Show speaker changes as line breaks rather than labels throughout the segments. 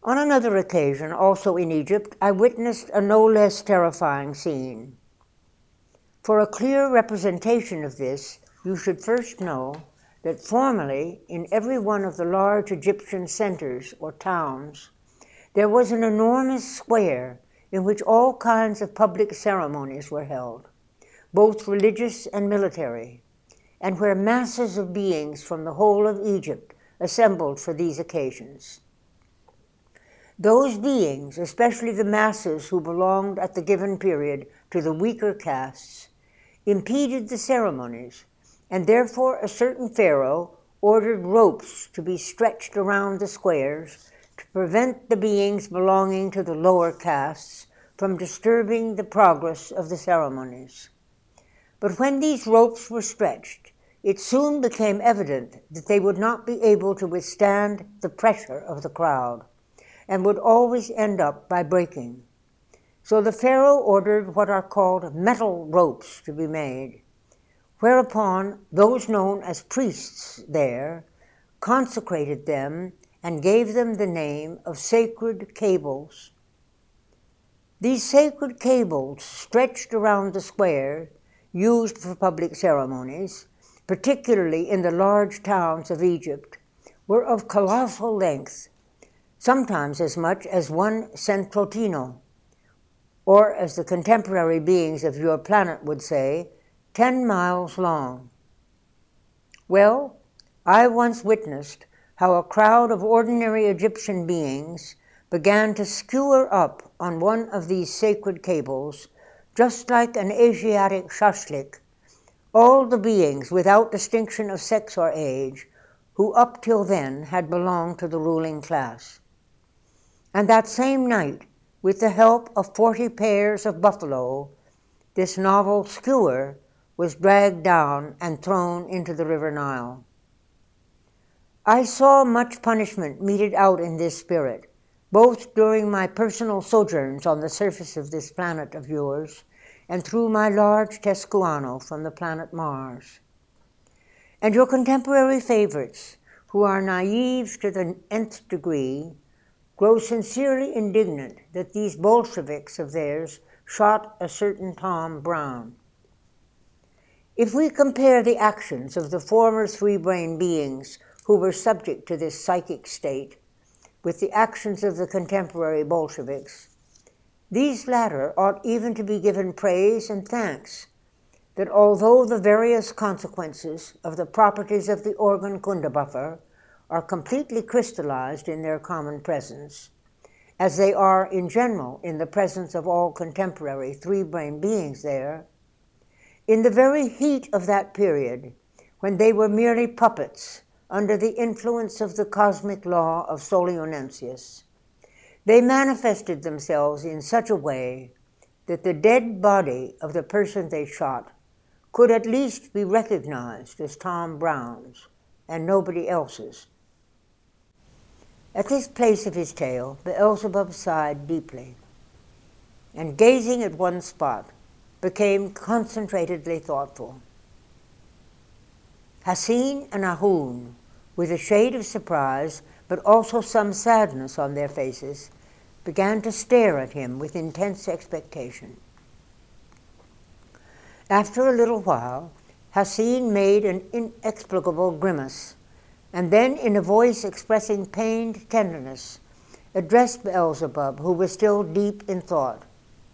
On another occasion, also in Egypt, I witnessed a no less terrifying scene. For a clear representation of this, you should first know that formerly in every one of the large Egyptian centers or towns, there was an enormous square in which all kinds of public ceremonies were held, both religious and military, and where masses of beings from the whole of Egypt assembled for these occasions. Those beings, especially the masses who belonged at the given period to the weaker castes, impeded the ceremonies, and therefore a certain pharaoh ordered ropes to be stretched around the squares to prevent the beings belonging to the lower castes from disturbing the progress of the ceremonies. But when these ropes were stretched, it soon became evident that they would not be able to withstand the pressure of the crowd, and would always end up by breaking. So the pharaoh ordered what are called metal ropes to be made, whereupon those known as priests there consecrated them and gave them the name of sacred cables. These sacred cables, stretched around the square, used for public ceremonies, particularly in the large towns of Egypt, were of colossal length, sometimes as much as 1 centrotino, or as the contemporary beings of your planet would say, 10 miles long. Well, I once witnessed how a crowd of ordinary Egyptian beings began to skewer up on one of these sacred cables, just like an Asiatic shashlik, all the beings without distinction of sex or age, who up till then had belonged to the ruling class. And that same night, with the help of 40 pairs of buffalo, this novel skewer was dragged down and thrown into the river Nile. I saw much punishment meted out in this spirit, both during my personal sojourns on the surface of this planet of yours, and through my large Tescuano from the planet Mars. And your contemporary favorites, who are naive to the nth degree, grow sincerely indignant that these Bolsheviks of theirs shot a certain Tom Brown. If we compare the actions of the former three-brain beings who were subject to this psychic state with the actions of the contemporary Bolsheviks, these latter ought even to be given praise and thanks that although the various consequences of the properties of the organ Kundabuffer are completely crystallized in their common presence, as they are in general in the presence of all contemporary three-brain beings there, in the very heat of that period, when they were merely puppets under the influence of the cosmic law of Solionensius, they manifested themselves in such a way that the dead body of the person they shot could at least be recognized as Tom Brown's and nobody else's. At this place of his tale, Beelzebub sighed deeply, and gazing at one spot, became concentratedly thoughtful. Hassin and Ahun, with a shade of surprise, but also some sadness on their faces, began to stare at him with intense expectation. After a little while, Hassin made an inexplicable grimace, and then, in a voice expressing pained tenderness, addressed Beelzebub, who was still deep in thought.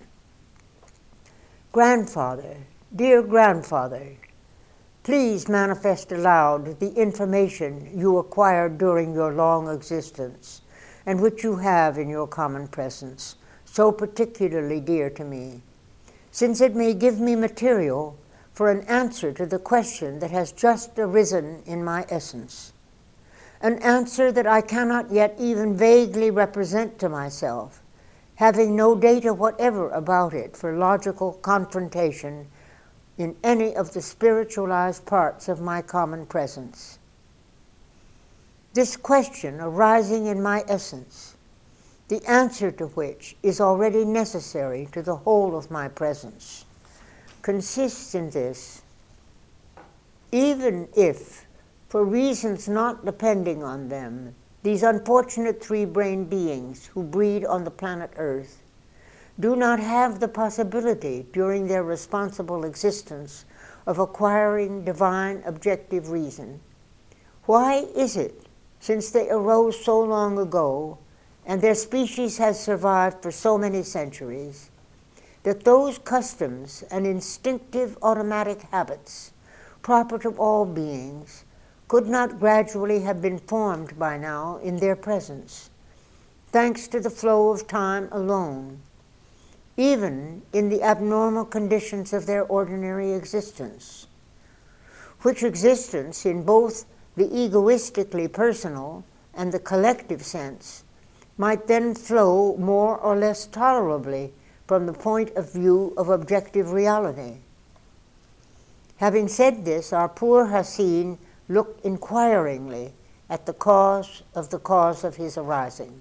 "Grandfather, dear grandfather, please manifest aloud the information you acquired during your long existence, and which you have in your common presence, so particularly dear to me, since it may give me material for an answer to the question that has just arisen in my essence, an answer that I cannot yet even vaguely represent to myself, having no data whatever about it for logical confrontation in any of the spiritualized parts of my common presence. This question arising in my essence, the answer to which is already necessary to the whole of my presence, consists in this: even if, for reasons not depending on them, these unfortunate three-brained beings who breed on the planet Earth do not have the possibility during their responsible existence of acquiring divine objective reason? Why is it, since they arose so long ago and their species has survived for so many centuries, that those customs and instinctive automatic habits proper to all beings could not gradually have been formed by now in their presence, thanks to the flow of time alone, even in the abnormal conditions of their ordinary existence, which existence in both the egoistically personal and the collective sense might then flow more or less tolerably from the point of view of objective reality. Having said this, our poor Hassin looked inquiringly at the cause of his arising.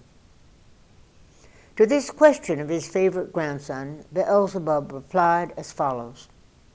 To this question of his favorite grandson, Beelzebub replied as follows: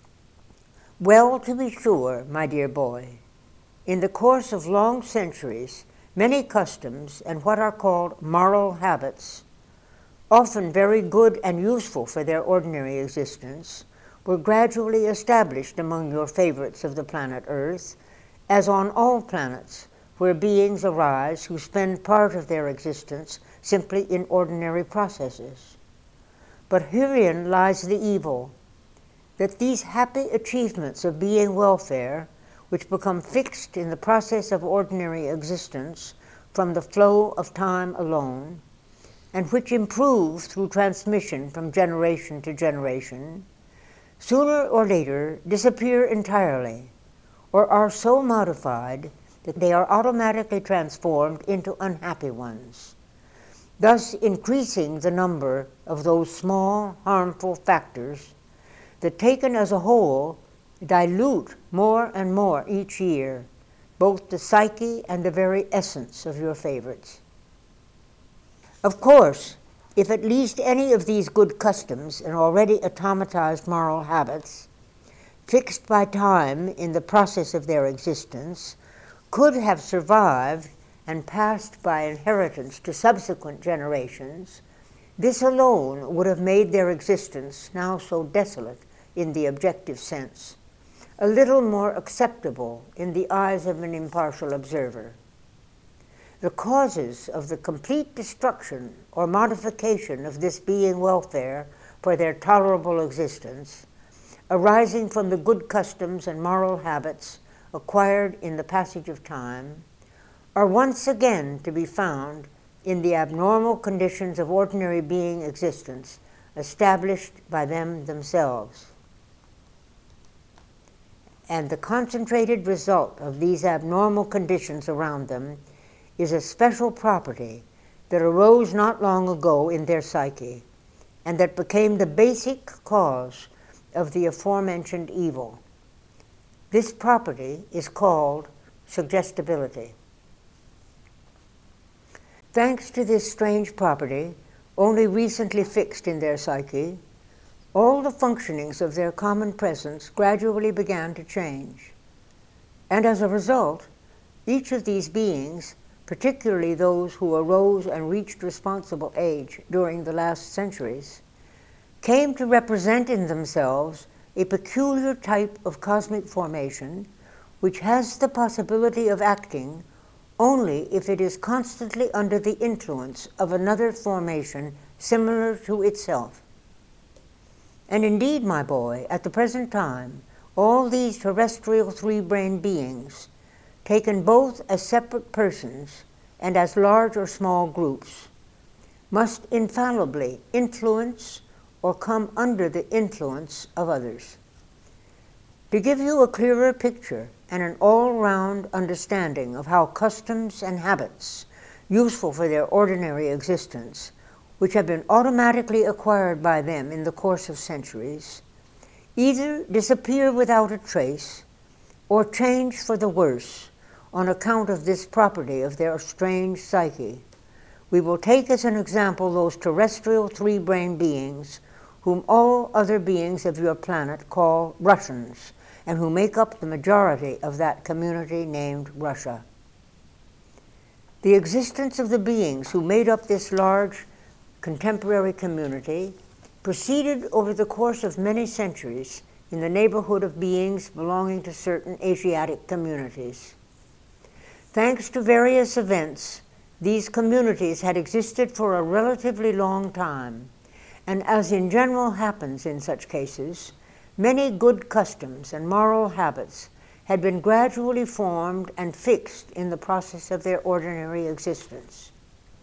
"Well, to be sure, my dear boy, in the course of long centuries, many customs and what are called moral habits, often very good and useful for their ordinary existence, were gradually established among your favorites of the planet Earth, as on all planets where beings arise who spend part of their existence simply in ordinary processes. But herein lies the evil, that these happy achievements of being welfare, which become fixed in the process of ordinary existence from the flow of time alone, and which improve through transmission from generation to generation, sooner or later disappear entirely, or are so modified that they are automatically transformed into unhappy ones, thus increasing the number of those small, harmful factors that, taken as a whole, dilute more and more each year both the psyche and the very essence of your favorites. Of course, if at least any of these good customs and already automatized moral habits, fixed by time in the process of their existence, could have survived and passed by inheritance to subsequent generations, this alone would have made their existence, now so desolate in the objective sense, a little more acceptable in the eyes of an impartial observer. The causes of the complete destruction or modification of this being welfare for their tolerable existence, arising from the good customs and moral habits acquired in the passage of time, are once again to be found in the abnormal conditions of ordinary being existence established by them themselves. And the concentrated result of these abnormal conditions around them is a special property that arose not long ago in their psyche, and that became the basic cause of the aforementioned evil. This property is called suggestibility. Thanks to this strange property, only recently fixed in their psyche, all the functionings of their common presence gradually began to change. And as a result, each of these beings, particularly those who arose and reached responsible age during the last centuries, came to represent in themselves a peculiar type of cosmic formation which has the possibility of acting only if it is constantly under the influence of another formation similar to itself. And indeed, my boy, at the present time, all these terrestrial three-brained beings, taken both as separate persons and as large or small groups, must infallibly influence or come under the influence of others. To give you a clearer picture and an all-round understanding of how customs and habits, useful for their ordinary existence, which have been automatically acquired by them in the course of centuries, either disappear without a trace or change for the worse on account of this property of their strange psyche, we will take as an example those terrestrial three-brained beings whom all other beings of your planet call Russians, and who make up the majority of that community named Russia. The existence of the beings who made up this large contemporary community proceeded over the course of many centuries in the neighborhood of beings belonging to certain Asiatic communities. Thanks to various events, these communities had existed for a relatively long time, and as in general happens in such cases, many good customs and moral habits had been gradually formed and fixed in the process of their ordinary existence.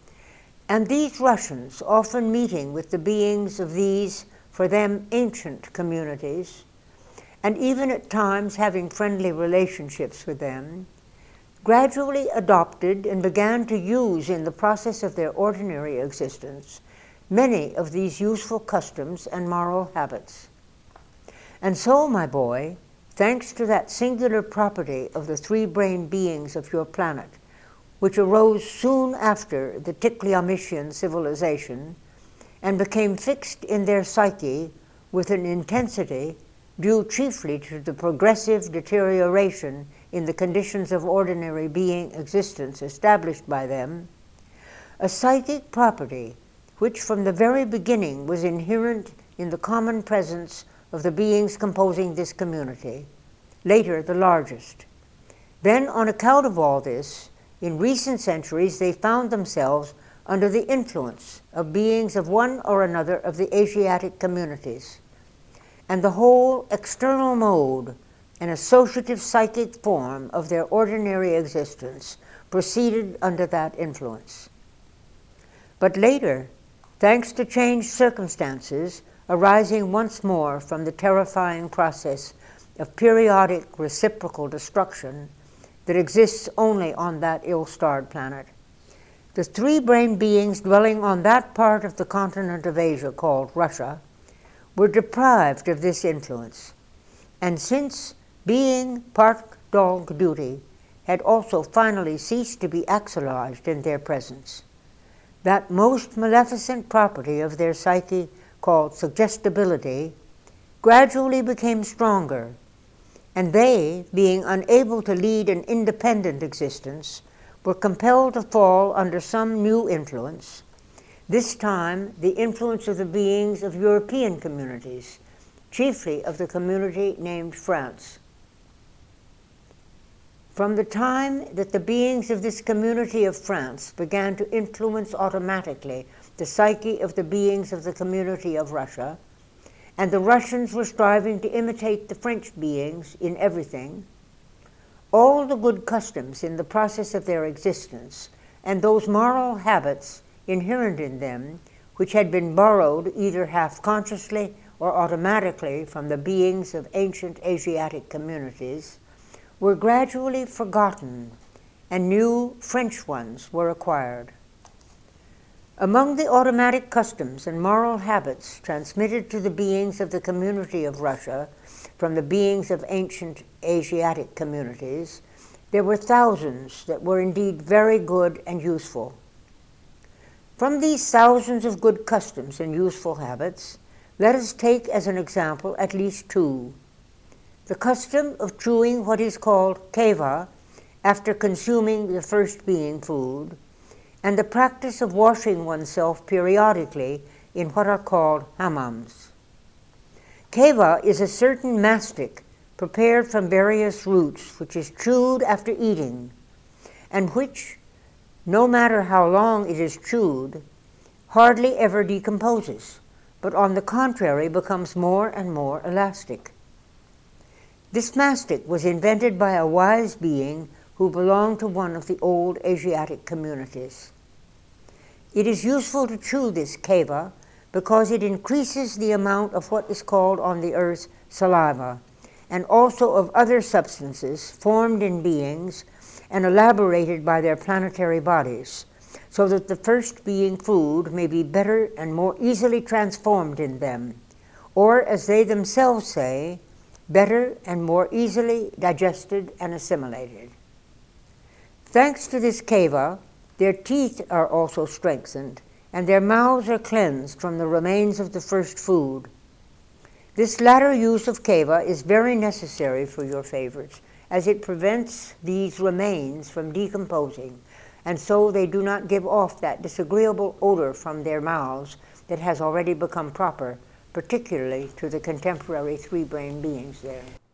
And these Russians, often meeting with the beings of these, for them, ancient communities, and even at times having friendly relationships with them, gradually adopted and began to use in the process of their ordinary existence many of these useful customs and moral habits. And so, my boy, thanks to that singular property of the three-brained beings of your planet, which arose soon after the Tikliamishyan civilization and became fixed in their psyche with an intensity due chiefly to the progressive deterioration in the conditions of ordinary being existence established by them, a psychic property which from the very beginning was inherent in the common presence of the beings composing this community, later the largest. Then, on account of all this, in recent centuries they found themselves under the influence of beings of one or another of the Asiatic communities, and the whole external mode and associative psychic form of their ordinary existence proceeded under that influence. But later, thanks to changed circumstances arising once more from the terrifying process of periodic reciprocal destruction that exists only on that ill-starred planet, the three-brained beings dwelling on that part of the continent of Asia called Russia were deprived of this influence, and since being part dog duty had also finally ceased to be actualized in their presence, that most maleficent property of their psyche called suggestibility gradually became stronger, and they, being unable to lead an independent existence, were compelled to fall under some new influence, this time the influence of the beings of European communities, chiefly of the community named France. From the time that the beings of this community of France began to influence automatically the psyche of the beings of the community of Russia, and the Russians were striving to imitate the French beings in everything, all the good customs in the process of their existence and those moral habits inherent in them, which had been borrowed either half-consciously or automatically from the beings of ancient Asiatic communities, were gradually forgotten, and new French ones were acquired. Among the automatic customs and moral habits transmitted to the beings of the community of Russia from the beings of ancient Asiatic communities, there were thousands that were indeed very good and useful. From these thousands of good customs and useful habits, let us take as an example at least two: the custom of chewing what is called keva after consuming the first being food, and the practice of washing oneself periodically in what are called hammams. Keva is a certain mastic prepared from various roots, which is chewed after eating, and which, no matter how long it is chewed, hardly ever decomposes, but on the contrary becomes more and more elastic. This mastic was invented by a wise being who belonged to one of the old Asiatic communities. It is useful to chew this keva because it increases the amount of what is called on the earth saliva, and also of other substances formed in beings and elaborated by their planetary bodies, so that the first being food may be better and more easily transformed in them, or, as they themselves say, better and more easily digested and assimilated. Thanks to this keva, their teeth are also strengthened, and their mouths are cleansed from the remains of the first food. This latter use of keva is very necessary for your favorites, as it prevents these remains from decomposing, and so they do not give off that disagreeable odor from their mouths that has already become proper, particularly to the contemporary three-brain beings there.